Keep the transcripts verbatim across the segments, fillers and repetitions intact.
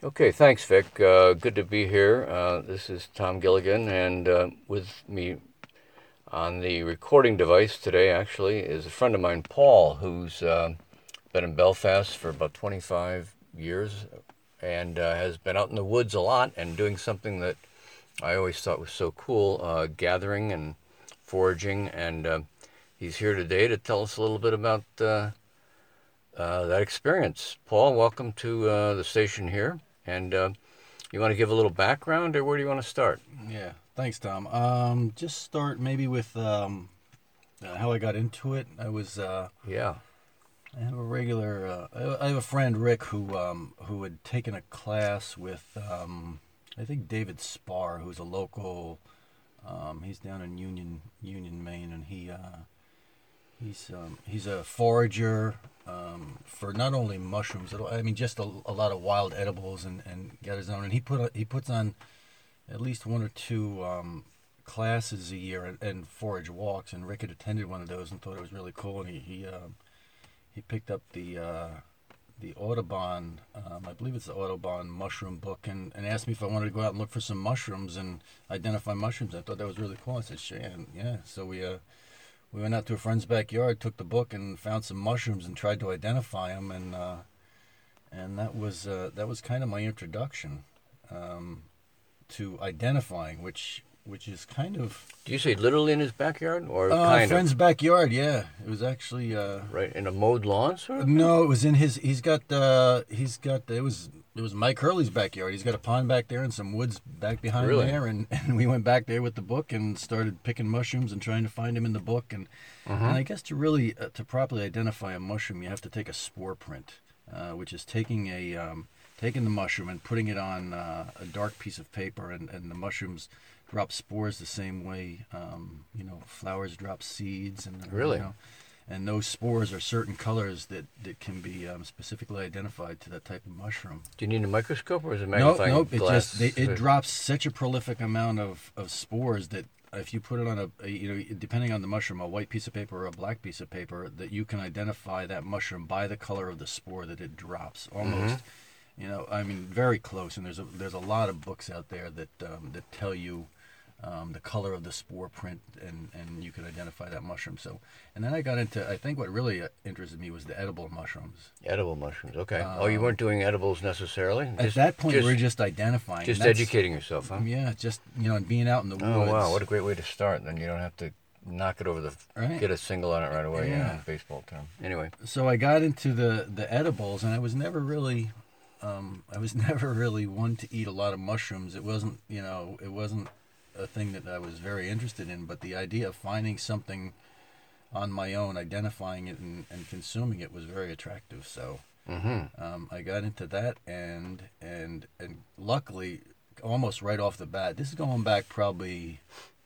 Okay, thanks, Vic. Uh, good to be here. Uh, this is Tom Gilligan, and uh, with me on the recording device today, actually, is a friend of mine, Paul, who's uh, been in Belfast for about twenty-five years and uh, has been out in the woods a lot and doing something that I always thought was so cool, uh, gathering and foraging. And uh, he's here today to tell us a little bit about uh, uh, that experience. Paul, welcome to uh, the station here. And uh, you want to give a little background, or where do you want to start? Yeah, thanks, Tom. Um, just start maybe with um, uh, how I got into it. I was uh, Yeah, I have a regular. Uh, I I have a friend Rick who um, who had taken a class with um, I think David Spar, who's a local. Um, he's down in Union Union, Maine, and he uh, he's um, he's a forager um, for not only mushrooms. I mean, just a, a lot of wild edibles, and, and got his own. And he put a, he puts on at least one or two um, classes a year and, and forage walks. And Rick had attended one of those and thought it was really cool. And he he, um, he picked up the uh, the Audubon, um, I believe it's the Audubon mushroom book, and, and asked me if I wanted to go out and look for some mushrooms and identify mushrooms. I thought that was really cool. I said, sure, and yeah. So we uh, we went out to a friend's backyard, took the book, and found some mushrooms and tried to identify them. And uh, and that was uh, that was kind of my introduction. Um, to identifying, which which is kind of do you say literally in his backyard, or uh, kind friend's of backyard. Yeah, it was actually uh, right in a mowed lawn, sort of thing? no, it was in his. He's got uh, he's got it was it was Mike Hurley's backyard. He's got a pond back there and some woods back behind Really? there, and, and we went back there with the book and started picking mushrooms and trying to find him in the book. And Mm-hmm. and I guess to really uh, to properly identify a mushroom, you have to take a spore print, uh, which is taking a um, taking the mushroom and putting it on uh, a dark piece of paper, and, and the mushrooms drop spores the same way, um, you know, flowers drop seeds, and Really? you know, and those spores are certain colors that, that can be um, specifically identified to that type of mushroom. Do you need a microscope, or is it No, magnifying nope, it glass? just they, it drops such a prolific amount of, of spores that if you put it on a, a, you know, depending on the mushroom, a white piece of paper or a black piece of paper, that you can identify that mushroom by the color of the spore that it drops, almost. Mm-hmm. You know, I mean, very close. And there's a there's a lot of books out there that um, that tell you um, the color of the spore print, and, and you can identify that mushroom. So, and then I got into, I think what really uh, interested me was the edible mushrooms. Edible mushrooms. Okay. Um, oh, you weren't doing edibles necessarily. At Just- that point, just, we were just identifying. just and that's- educating yourself, huh? Yeah, just you know, and being out in the Oh woods. wow, what a great way to start. Then you don't have to knock it over the Right. get a single on it right away. Yeah, Yeah. in baseball term. Anyway, So I got into the the edibles, and I was never really, um, I was never really one to eat a lot of mushrooms. It wasn't, you know, it wasn't a thing that I was very interested in. But the idea of finding something on my own, identifying it, and, and consuming it was very attractive. So mm-hmm. um, I got into that, and and and luckily, almost right off the bat, this is going back probably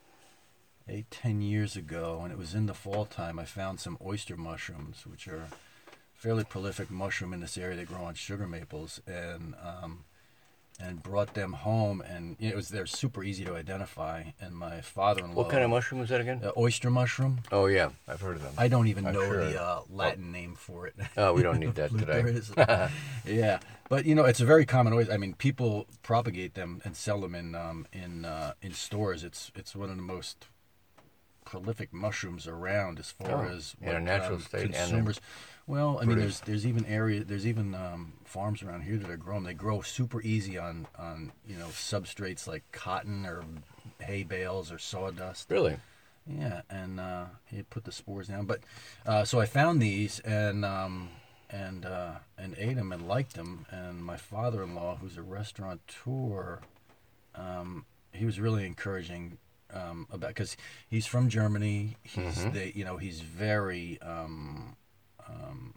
eight, ten years ago, and it was in the fall time. I found some oyster mushrooms, which are fairly prolific mushroom in this area. They grow on sugar maples, and um, and brought them home, and you know, it was they're super easy to identify. And my father-in-law, What kind of mushroom was that again? uh, oyster mushroom. Oh yeah, I've heard of them. I don't even I'm know sure. the uh, Latin name for it. Oh, we don't need that But there today. is. Yeah, but you know, it's a very common oyster. I mean, people propagate them and sell them in um, in uh, in stores. It's it's one of the most prolific mushrooms around as far Oh, as in a what, natural um, state and they're consumers. Well, I mean, produced. there's there's even area there's even um, farms around here that are grown. They grow super easy on on you know substrates like cotton or hay bales or sawdust. Really? Yeah, and uh, he put the spores down. But uh, so I found these and um, and uh, and ate them and liked them. And my father-in-law, who's a restaurateur, um, he was really encouraging um, about because he's from Germany. He's Mhm. the you know he's very um, um,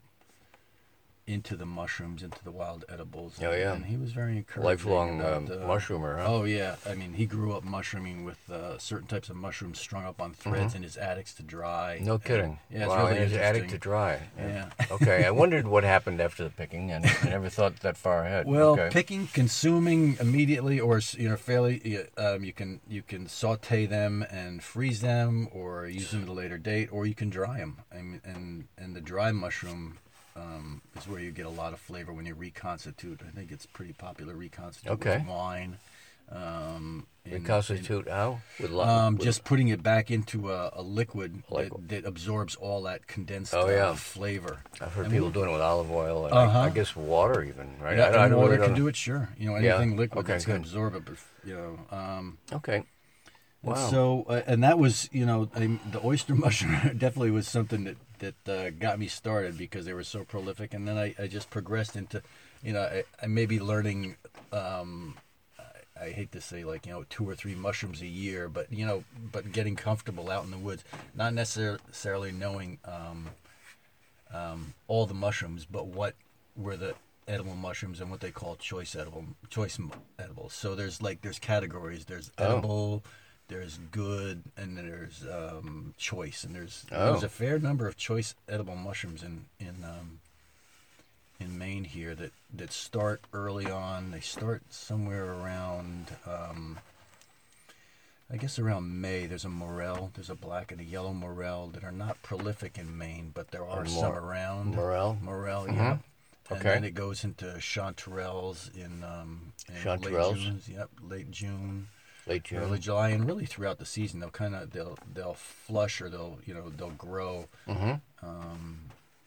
into the mushrooms, into the wild edibles. Oh, yeah. And he was very encouraging. Lifelong about, um, uh, mushroomer, huh? Oh yeah, I mean he grew up mushrooming with uh, certain types of mushrooms strung up on threads Mhm. in his attics to dry. No And, kidding. yeah, it's wow, really and his attic interesting. to dry. Yeah. Okay, I wondered what happened after the picking, and I never thought that far ahead. Well, okay. picking, consuming immediately, or you know, fairly, um, you can you can saute them and freeze them, or use them at a later date, or you can dry them. I mean, and and the dry mushroom um, is where you get a lot of flavor when you reconstitute. I think it's pretty popular reconstitute Okay. with wine. Um, in- Reconstitute how? With, li- Um, with just putting it back into a, a liquid Liquid. that, that absorbs all that condensed Oh, yeah. uh, flavor. I've heard And people we- doing it with olive oil and Uh-huh. I, I guess water even, right? Yeah, I, I and don't water really can don't- do it, sure. You know, Yeah. anything liquid Okay, that's going good. to absorb it, but, you know. Um, Okay. and Wow. So, uh, and that was, you know, I, the oyster mushroom definitely was something that, that uh, got me started because they were so prolific. And then I, I just progressed into, you know, I, I may be learning, um, I, I hate to say like, you know, two or three mushrooms a year, but, you know, but getting comfortable out in the woods, not necessarily knowing um, um, all the mushrooms, but what were the edible mushrooms and what they call choice edible, choice mu- edibles. So there's like, there's categories, there's Oh. edible, there's good, and then there's um, choice, and there's Oh. there's a fair number of choice edible mushrooms in in um, in Maine here that that start early on. They start somewhere around, um, I guess around May. There's a morel, there's a black and a yellow morel that are not prolific in Maine, but there are A some mor- around. Morel? Morel, Mhm. yeah. And Okay. then it goes into chanterelles in, um, in Chanterelles? late June. Yep, late June. Late June. Early July, and really throughout the season, they'll kind of they'll they'll flush or they'll you know they'll grow Mm-hmm. um,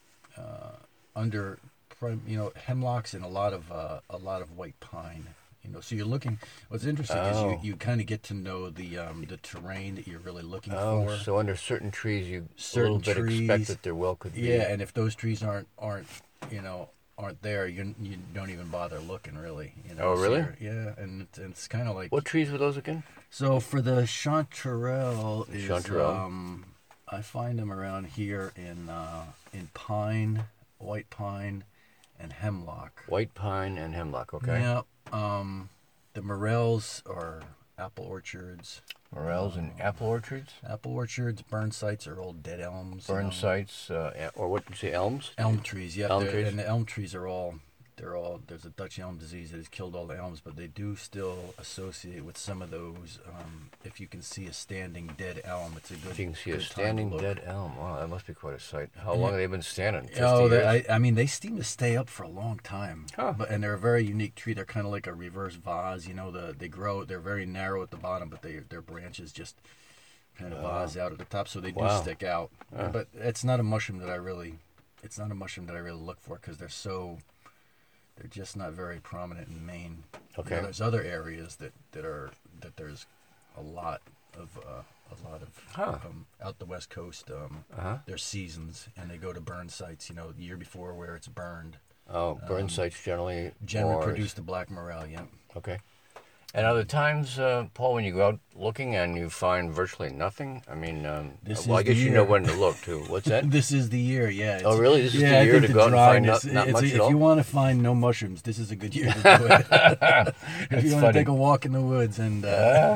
uh, under prim- you know hemlocks and a lot of uh, a lot of white pine. You know, so you're looking. What's interesting Oh. is you, you kind of get to know the um, the terrain that you're really looking Oh, for. so under certain trees, you Certain a little bit expect trees. that there well could be. Yeah, and if those trees aren't aren't you know aren't there, you you don't even bother looking really. You know, Oh, so really? you're- yeah, and it's, and it's kind of like What trees were those again? so for the chanterelle, is, Chanterelle. Um, I find them around here in uh, in pine, white pine, and hemlock. White pine and hemlock. Okay. Yeah. Um, the morels are apple orchards. Morels and apple orchards. Apple orchards, burn sites are old dead elms. you Burn know. sites, uh, e- or what did you say? Elms. Elm trees, yeah. Elm they're- trees? And the elm trees are all, they're all, there's a Dutch elm disease that has killed all the elms, but they do still associate with some of those. Um, if you can see a standing dead elm, it's a good If you can see a good time to standing look. dead elm. Wow, that must be quite a sight. How Yeah. long have they been standing? fifty Oh, they, years? I, I mean, they seem to stay up for a long time. Huh. But and they're a very unique tree. They're kind of like a reverse vase. You know, the they grow. They're very narrow at the bottom, but they their branches just kind of Oh. vase out at the top, so they do Wow. stick out. Huh. But it's not a mushroom that I really. It's not a mushroom that I really look for because they're so. They're just not very prominent in Maine. You know, Okay. there's other areas that, that are that there's a lot of uh, a lot of Huh. um, out the west coast. Um, Uh-huh. there's seasons, and they go to burn sites. You know, the year before where it's burned. Oh, burn um, sites generally. Generally more- produce the black morel. Yeah. Okay. And are there times, uh, Paul, when you go out looking and you find virtually nothing? I mean, um, This well, I is the guess you know year. when to look too. What's that? This is the year. Yeah. Oh, really? This is yeah, the I year think to the go out and find dryness- not- not it's much a- at If all? you want to find no mushrooms, this is a good year to do it. if That's you want funny. to take a walk in the woods and. Uh,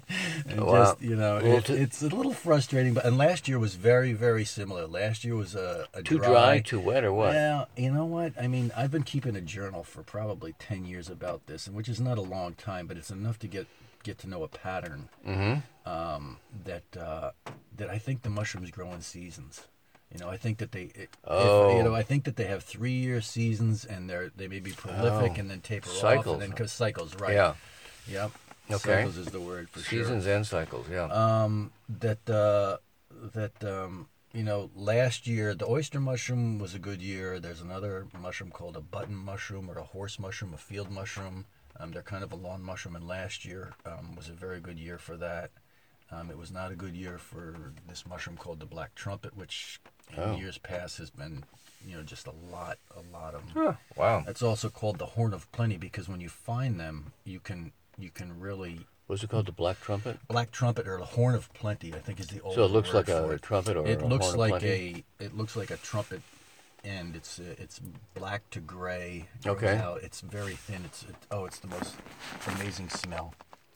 and Wow. just you know, A little it, too- it's a little frustrating. But and last year was very, very similar. Last year was a, a Too dry, too wet, or what? Well, you know what? I mean, I've been keeping a journal for probably ten years about this, and which is not a long time, but it's enough to get get to know a pattern. Mm-hmm. Um, that uh, that I think the mushrooms grow in seasons. You know, I think that they, it, Oh. if, you know, I think that they have three-year seasons, and they're they may be prolific Oh. and then taper off, Cycles. and then because cycles, right? Yeah. Yep. Okay. Cycles is the word for sure. Seasons and cycles, yeah. Um, that uh, that um, you know, last year the oyster mushroom was a good year. There's another mushroom called a button mushroom or a horse mushroom, a field mushroom. Um, they're kind of a lawn mushroom, and last year um, was a very good year for that. Um, it was not a good year for this mushroom called the black trumpet, which in Oh. years past has been, you know, just a lot, a lot of them. Huh. Wow. It's also called the horn of plenty because when you find them, you can you can really What's it called? The black trumpet? black trumpet or the horn of plenty. I think is the old. So it looks word like for a it. trumpet or It a looks horn of like plenty? a. It looks like a trumpet, and it's uh, it's black to gray. goes Okay. out. It's very thin. It's it, oh, it's the most amazing smell.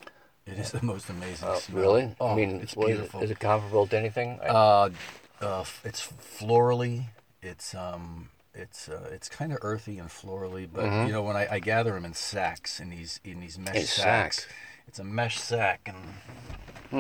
It is the most amazing Oh, smell. really? Oh, I mean, it's what is it- beautiful. Is it comparable to anything? I- Uh, uh, f- it's florally. It's um, it's uh, it's kind of earthy and florally, but Mhm. you know when I, I gather them in sacks in these in these mesh In sacks. sacks. It's a mesh sack, and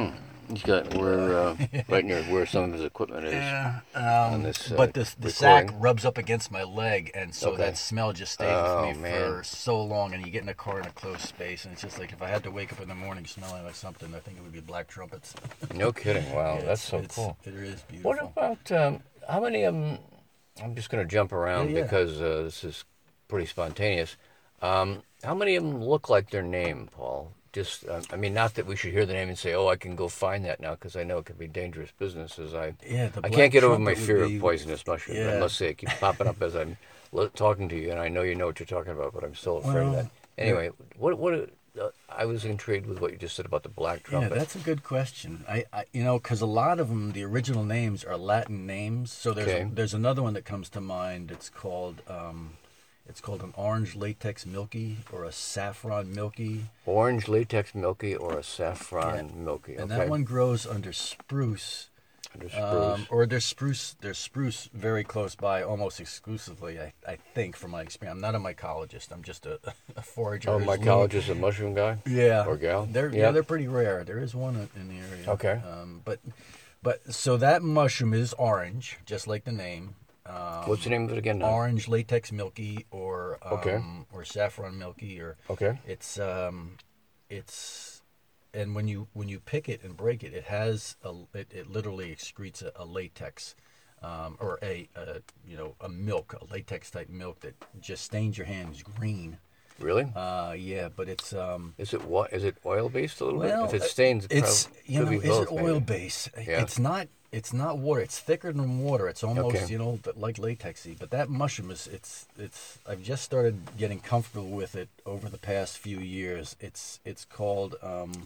He's got we're uh, right near where some of his equipment is. Yeah, on um, this, uh, but the the sack recording. rubs up against my leg, and so Okay. that smell just stays Oh, with me man. for so long. And you get in a car in a closed space, and it's just like if I had to wake up in the morning smelling like something, I think it would be black trumpets. No kidding. Wow, Yeah, that's it's- so it's- cool. It is beautiful. What about um, how many of them? I'm just going to jump around Yeah, yeah. because uh, this is pretty spontaneous. Um, how many of them look like their name, Paul? Just, uh, I mean, not that we should hear the name and say, "Oh, I can go find that now," because I know it can be dangerous business. As I, Yeah, the I black can't get over my trumpet would fear be- of poisonous mushrooms. I yeah. must say, it keeps popping up as I'm lo- talking to you, and I know you know what you're talking about, but I'm still afraid of Well, that. Anyway, what, what? Uh, I was intrigued with what you just said about the black Yeah, trumpet. that's a good question. I, I you know, because a lot of them, the original names are Latin names. So there's Okay. there's another one that comes to mind. It's called um, it's called an orange latex milky or a saffron milky, Orange latex milky or a saffron milky. and Okay. that one grows under spruce. Under spruce. Um, or there's spruce, there's spruce very close by, almost exclusively. I, I think, from my experience, I'm not a mycologist. I'm just a, a forager. oh, who's learning- mycologist, a mushroom guy. Yeah, Or gal? They're Yeah. yeah, they're pretty rare. There is one in in the area. Okay. Um, but but so that mushroom is orange, just like the name. Um, What's the name of it again? Now? Orange latex milky, or um, Okay. or saffron milky, or Okay. it's um, it's and when you when you pick it and break it, it has a it, it literally excretes a, a latex. Um, or a, a you know a milk, a latex type milk that just stains your hands green. Really? Uh, yeah, but it's um, Is it what? Is it oil based a little well, bit? If it stains, it it's prob- you could know, be is both, it oil maybe. based? Yeah. It's not. It's not water. It's thicker than water. It's almost Okay. you know th- like latexy. But that mushroom is. It's. It's. I've just started getting comfortable with it over the past few years. It's. It's called. Um,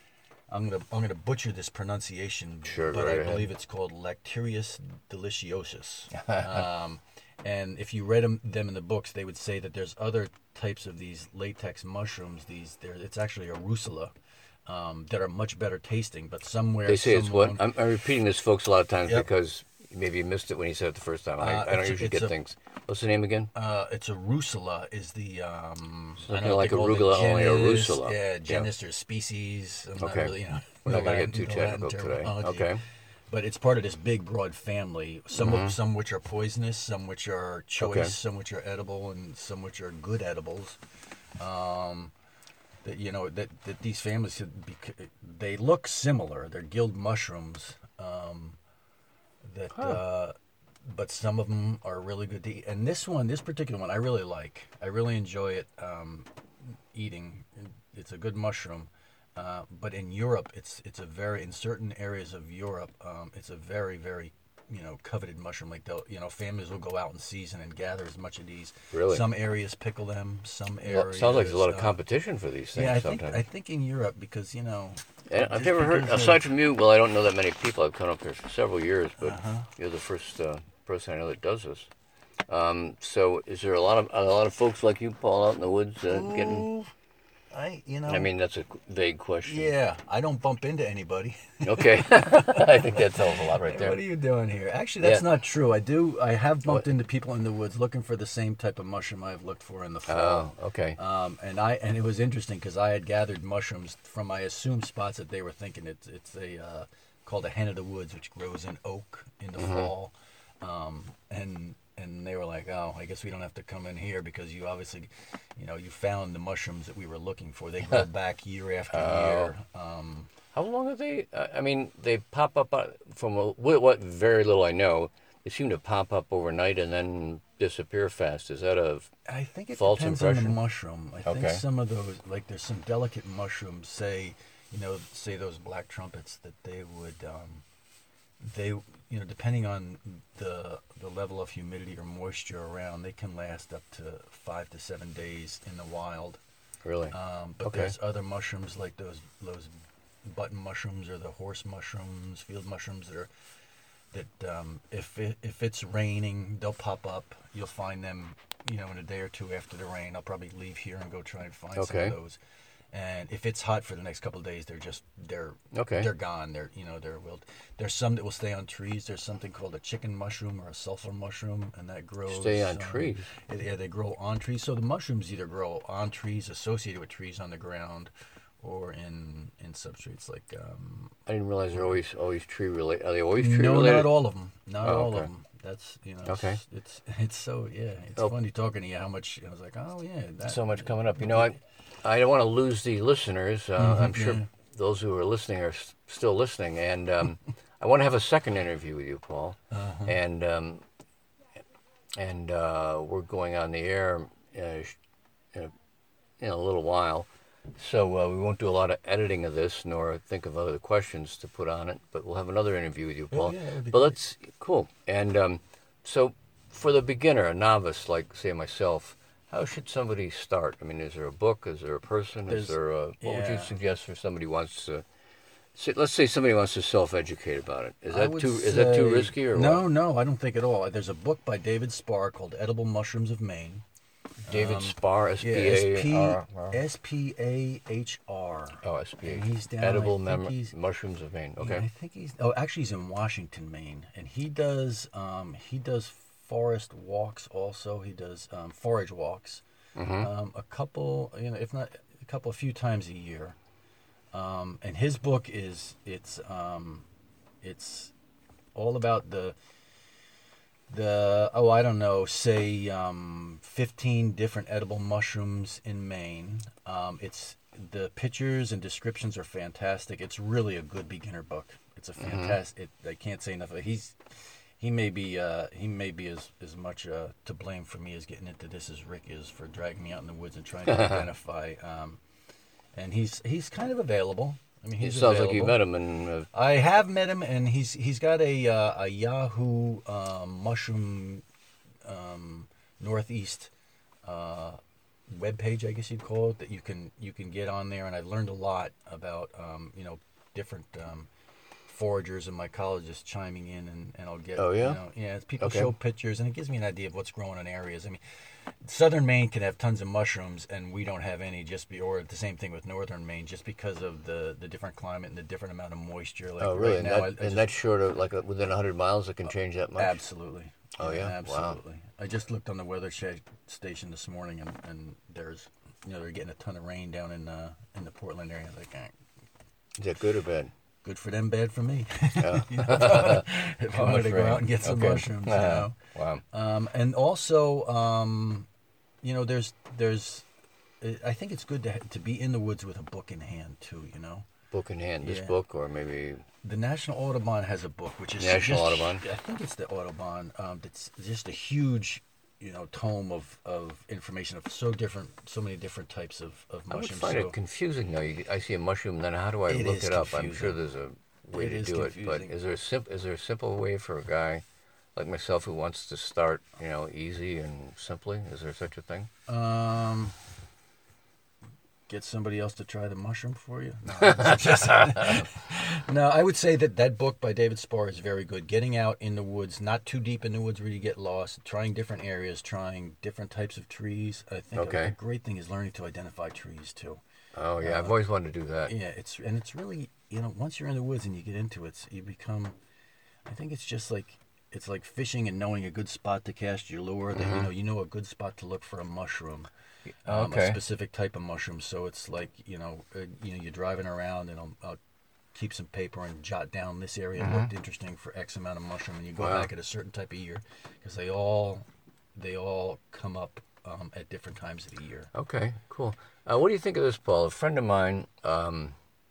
I'm gonna. I'm gonna butcher this pronunciation. Sure, But go I right ahead. believe it's called Lacterius deliciosus. um, and if you read them, them in the books, they would say that there's other types of these latex mushrooms. These. There. It's actually a rusula. Um, that are much better tasting, but somewhere They say it's someone- what? I'm, I'm repeating this, folks, a lot of times Yep. because maybe you missed it when you said it the first time. I, Uh, I don't it's a- usually it's get a- things. What's the name again? Uh, it's a rusula. Is the um, I Something don't know like if they call it arugula, only a genus, rusula. Yeah, Yeah. genus or species. I'm not Okay. really, you know, We're the not going to Latin- get too the Latin technical today. terminology. Okay. But it's part of this big, broad family. Some Mm-hmm. of, some which are poisonous, some which are choice, Okay. some which are edible, and some which are good edibles. Um, that you know that, that these families bec- they look similar. They're guild mushrooms. Um, that Huh. uh, but some of them are really good to eat. And this one, this particular one, I really like. I really enjoy it um, eating. It's a good mushroom. Uh, but in Europe, it's it's a very in certain areas of Europe, um, it's a very very you know coveted mushroom. Like they'll you know families will go out in season and gather as much of these. Really? Some areas pickle them. Some Well, areas. it sounds like there's a lot of uh, competition for these things Yeah, I think sometimes. I think in Europe because you know. And I've just never heard, because of- aside from you, well, I don't know that many people. I've come up here for several years, but Uh-huh. you're the first uh, person I know that does this. Um, so, is there a lot of a lot of folks like you, Paul, out in the woods uh, getting? Ooh, I you know. I mean, that's a vague question. Yeah, I don't bump into anybody. Okay, I think that tells a lot right Hey, there. what are you doing here? Actually, that's Yeah. not true. I do. I have bumped What? into people in the woods looking for the same type of mushroom I've looked for in the fall. Oh, okay. Um, and I and it was interesting because I had gathered mushrooms from my assumed spots that they were thinking it's it's a uh, called a hen of the woods, which grows in oak in the Mm-hmm. fall. Um, and and they were like, oh, I guess we don't have to come in here because you obviously, you know, you found the mushrooms that we were looking for. They grow back year after Oh. year. Um, How long are they? Uh, I mean, they pop up uh, from a, what, what very little I know. They seem to pop up overnight and then disappear fast. Is that a I think it False depends on impression? the mushroom. I think Okay. some of those, like there's some delicate mushrooms, say, you know, say those black trumpets, that they would, um, they, you know, depending on the the level of humidity or moisture around, they can last up to five to seven days in the wild. really? Um, but Okay. there's other mushrooms like those those button mushrooms or the horse mushrooms, field mushrooms that are that um, if it, if it's raining, they'll pop up. You'll find them, you know, in a day or two after the rain. I'll probably leave here and go try and find Okay. some of those. And if it's hot for the next couple of days, they're just they're Okay. they're gone. They're you know they're wilt. There's some that will stay on trees. There's something called a chicken mushroom or a sulfur mushroom, and that grows. Stay on um, trees. yeah, they grow on trees. So the mushrooms either grow on trees, associated with trees on the ground, or in in substrates like. Um, I didn't realize they're always always tree related. Are they always tree no, related? not all of them. Not Oh, all okay. of them. That's you know. Okay. It's, it's it's so yeah. It's Oh. funny talking to you. How much I was like, oh yeah. That, So much coming up. You know, I I don't want to lose the listeners. Uh, Mhm, I'm sure yeah. those who are listening are s- still listening, and um, I want to have a second interview with you, Paul. Uh-huh. And um, and uh, we're going on the air uh, sh- in, a, in a little while, so uh, we won't do a lot of editing of this, nor think of other questions to put on it. But we'll have another interview with you, Oh, Paul. yeah, that'd be but great. let's cool. And um, so, for the beginner, a novice like say myself, how should somebody start? I mean, is there a book? Is there a person? There's- is there a, what would you yeah. suggest for somebody who wants to? Say, let's say somebody wants to self-educate about it. Is I that would too? Is that too say- risky or no, what? no, I don't think at all. There's a book by David Spar called Edible Mushrooms of Maine. David Um, Spar, S P Yeah, A S P R R. S P A H R. Oh, S P A. And he's down, Edible I think mem- he's- mushrooms of Maine. Yeah, Okay. I think he's. Oh, actually, he's in Washington, Maine, and he does. Um, he does forest walks. Also, he does um, forage walks. Mm-hmm. Um, a couple, you know, if not a couple, a few times a year. Um, and his book is it's um, it's all about the the oh I don't know say um, fifteen different edible mushrooms in Maine. Um, it's the pictures and descriptions are fantastic. It's really a good beginner book. It's a fantastic. It, I can't say enough. He's he may be uh, he may be as as much uh, to blame for me as getting into this as Rick is for dragging me out in the woods and trying to identify. Um, and he's he's kind of available. I mean, It he's sounds available. like you met him, and uh, I have met him, and he's he's got a uh, a Yahoo um, mushroom um, Northeast uh, web page, I guess you'd call it, that you can you can get on there. And I've learned a lot about um, you know different um, foragers and mycologists chiming in, and, and I'll get Oh, yeah? you know, yeah people Okay. show pictures, and it gives me an idea of what's growing in areas. I mean, southern Maine can have tons of mushrooms, and we don't have any. Just be, or the same thing with northern Maine, just because of the, the different climate and the different amount of moisture. Like oh, really? right and now, that, I, I and just, that's short of like uh, within a hundred miles, it can change that much. absolutely. Oh, yeah? Wow. absolutely. I just looked on the weather sh- station this morning, and, and there's you know they're getting a ton of rain down in uh, in the Portland area. Like, eh, Is that good or bad? good for them, bad for me. Yeah. You know, if I, if I How wanted much to go rain? out and get some Okay. mushrooms, you Uh, know. Wow. Um, and also, um, you know, there's there's, I think it's good to ha- to be in the woods with a book in hand too. You know, Book in hand. This Yeah. book, or maybe the National Audubon has a book which is National just- Audubon? I think it's the Audubon. Um, it's just a huge, you know, tome of, of information of so different, so many different types of, of I would mushrooms. find So it confusing though. You, I see a mushroom, then how do I It look is it up? I'm confusing. sure there's a way It to is do it, but confusing. is there a simp- is there a simple way for a guy like myself who wants to start, you know, easy and simply? Is there such a thing? Um, get somebody else to try the mushroom for you. No, it's just- no, I would say that that book by David Spar is very good. Getting out in the woods, not too deep in the woods where you get lost, trying different areas, trying different types of trees. I think a- Okay. a, great thing is learning to identify trees too. Oh yeah, I've Uh, always wanted to do that. Yeah, it's and it's really you know once you're in the woods and you get into it, it's- you become. I think it's just like it's like fishing and knowing a good spot to cast your lure. That you know you know a good spot to look for a mushroom, um, Okay. a specific type of mushroom. So it's like you know uh, you know you're driving around and I'll, I'll keep some paper and jot down this area looked interesting for X amount of mushroom, and you go Wow. back at a certain type of year because they all they all come up um, at different times of the year. Okay, cool. Uh, what do you think of this, Paul? A friend of mine, um,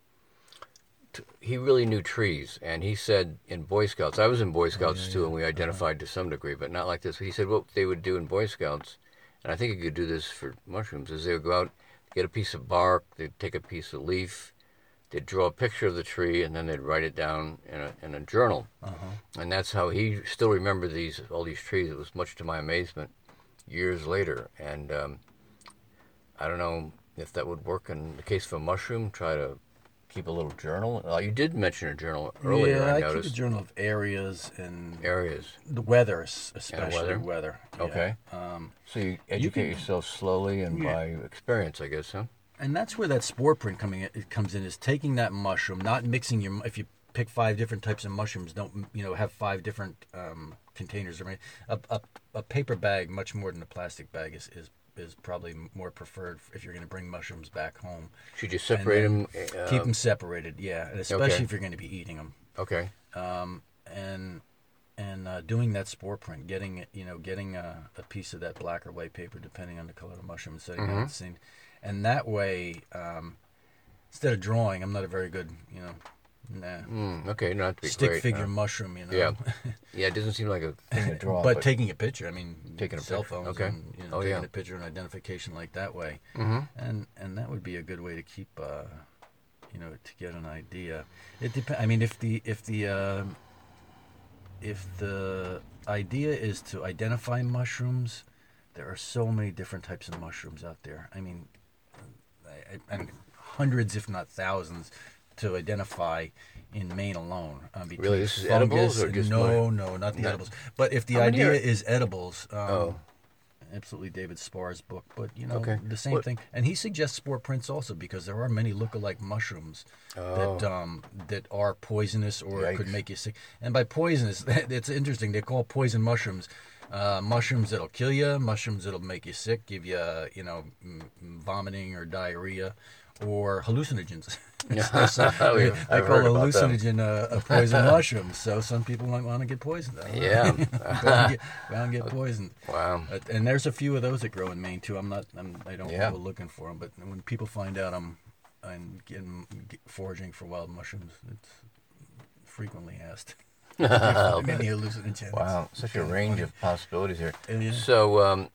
t- he really knew trees, and he said in Boy Scouts, I was in Boy Scouts yeah, too, yeah. and we identified to some degree, but not like this. He said what they would do in Boy Scouts, and I think you could do this for mushrooms, is they would go out, get a piece of bark, they'd take a piece of leaf, they'd draw a picture of the tree, and then they'd write it down in a, in a journal. Uh-huh. And that's how he still remembered these all these trees. It was much to my amazement years later. And um, I don't know if that would work in the case of a mushroom. Try to keep a little journal. Uh, you did mention a journal earlier, yeah, I I noticed. keep a journal of areas and Areas. the weather, es- especially weather? weather. yeah. Okay. Um, So you educate can- yourself slowly and Yeah. by experience, I guess, huh? and that's where that spore print coming in, it comes in is taking that mushroom, not mixing your. If you pick five different types of mushrooms, don't you know have five different um, containers or anything. A, a a paper bag, much more than a plastic bag, is is is probably more preferred if you're going to bring mushrooms back home. Should you separate them? Uh, Keep them separated, yeah, and especially okay. if you're going to be eating them. Okay. Um, and and uh, doing that spore print, getting it, you know, getting a, a piece of that black or white paper, depending on the color of the mushroom, and setting Mm-hmm. it at the scene, and that way, um, instead of drawing, I'm not a very good, you know, nah, Mm, okay, not to be stick great, figure huh? mushroom, you know. Yeah. Yeah, it doesn't seem like a thing to draw. but, taking a picture, I mean, Taking a cell picture, phones, okay. and you know, Oh, taking yeah. a picture and identification like that way, Mm-hmm. and and that would be a good way to keep, uh, you know, to get an idea. It depends. I mean, if the if the uh, if the idea is to identify mushrooms, there are so many different types of mushrooms out there. I mean, I, I, I mean hundreds, if not thousands, to identify in Maine alone. Um, between Really? This is fungus edibles or and- just no, more- no, not the Not- edibles. But if the How many idea are- is edibles, um, Oh. absolutely David Sparr's book. But you know, Okay. the same What- thing. And he suggests spore prints also because there are many look-alike mushrooms that Oh. um, that are poisonous or could Yikes. make you sick. And by poisonous, it's interesting. They call poison mushrooms. Uh, mushrooms that'll kill you, mushrooms that'll make you sick, give you, uh, you know, m- vomiting or diarrhea, or hallucinogens. So, Oh, yeah, I I've call heard about them. hallucinogen a, a poison mushroom. So some people might want to get poisoned. I don't know. Yeah. go, and get, go and get poisoned. Wow. Uh, and there's a few of those that grow in Maine too. I'm not. I'm, I don't Yeah. go looking for them. But when people find out I'm, I'm getting get, foraging for wild mushrooms, it's frequently asked. Many hallucinogens. Wow, such a range of possibilities here. Yeah. So, um,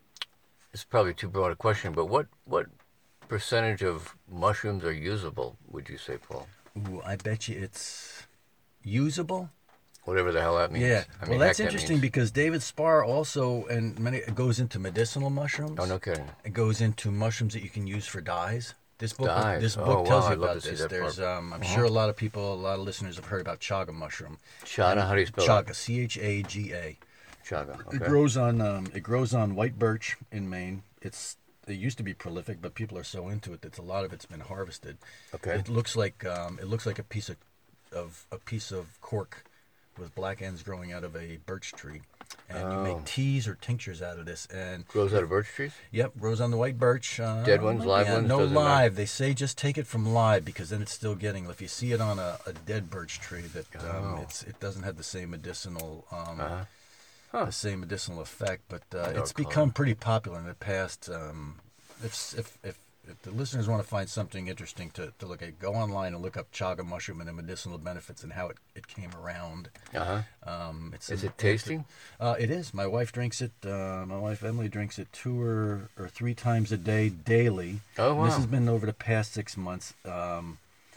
it's probably too broad a question, but what what percentage of mushrooms are usable, would you say, Paul? Ooh, I bet you it's usable. Whatever the hell that means. Yeah. I well, mean, that's heck, that interesting means- because David Sparr also and many it goes into medicinal mushrooms. Oh, no kidding. It goes into mushrooms that you can use for dyes. This book, Dyes. this book Oh, tells wow, you I'd love about to see this. that There's, part. um, I'm sure a lot of people, a lot of listeners have heard about chaga mushroom. Chaga, how do you spell Chaga, C H A G A. that? Chaga. Okay. It grows on, um, it grows on white birch in Maine. It's, it used to be prolific, but people are so into it that a lot of it's been harvested. Okay. It looks like, um, it looks like a piece of, of a piece of cork with black ends growing out of a birch tree, and you Oh. make teas or tinctures out of this. And Grows out of birch trees? yep, grows on the white birch. Uh, Dead ones, live yeah, ones, No doesn't matter. live. They say just take it from live because then it's still getting. If you see it on a, a dead birch tree, that um, Oh. it's it doesn't have the same medicinal um, Uh-huh. Huh. the same medicinal effect. But uh, No it's clue. become pretty popular in the past. Um, if if if if the listeners want to find something interesting to, to look at, go online and look up chaga mushroom and the medicinal benefits and how it, it came around. Uh-huh. Um, it's Is a- it tasty? Uh, it is. My wife drinks it. Uh, my wife Emily drinks it two or, or three times a day, daily. Oh, wow. This has been over the past six months. Um,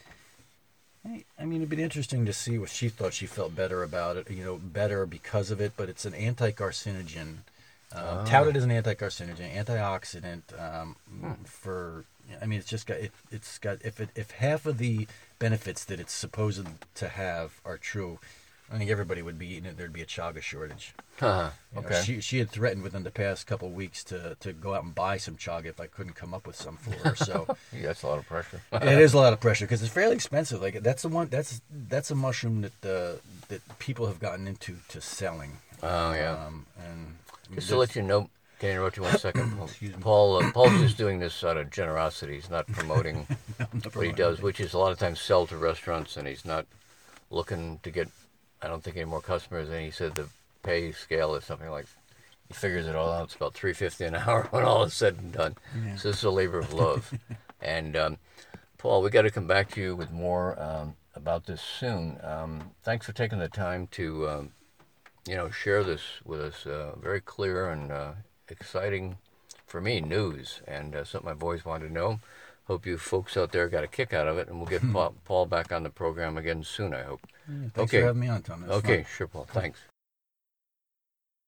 I, I mean, it'd be interesting to see what she thought. She felt better about it. You know, better because of it. But it's an anti-carcinogen. Um, Oh. Touted as an anti-carcinogen, antioxidant. Um, Hmm. For I mean, it's just got it. It's got if it if half of the benefits that it's supposed to have are true, I think everybody would be eating it. There'd be a chaga shortage. Uh-huh. You know, Okay. she she had threatened within the past couple of weeks to, to go out and buy some chaga if I couldn't come up with some for her. So Yeah, that's a lot of pressure. it is a lot of pressure because it's fairly expensive. Like that's the one that's that's a mushroom that uh, that people have gotten into to selling. Oh, yeah. Um, and Just to let you know, can I interrupt you one second? Excuse me. Paul, uh, Paul's just doing this out of generosity. He's not promoting what he does, which is a lot of times sell to restaurants, and he's not looking to get, I don't think, any more customers. And he said the pay scale is something like, he figures it all out, it's about three fifty an hour when all is said and done. Yeah. So this is a labor of love. And um, Paul, we got to come back to you with more um, about this soon. Um, thanks for taking the time to, um, you know, share this with us. Uh, very clear and uh, exciting, for me, news, and uh, something I've always wanted to know. Hope you folks out there got a kick out of it, and we'll get Paul, Paul back on the program again soon, I hope. Yeah, thanks Okay. for having me on, Tom. It was Okay, fun. sure, Paul. Thanks.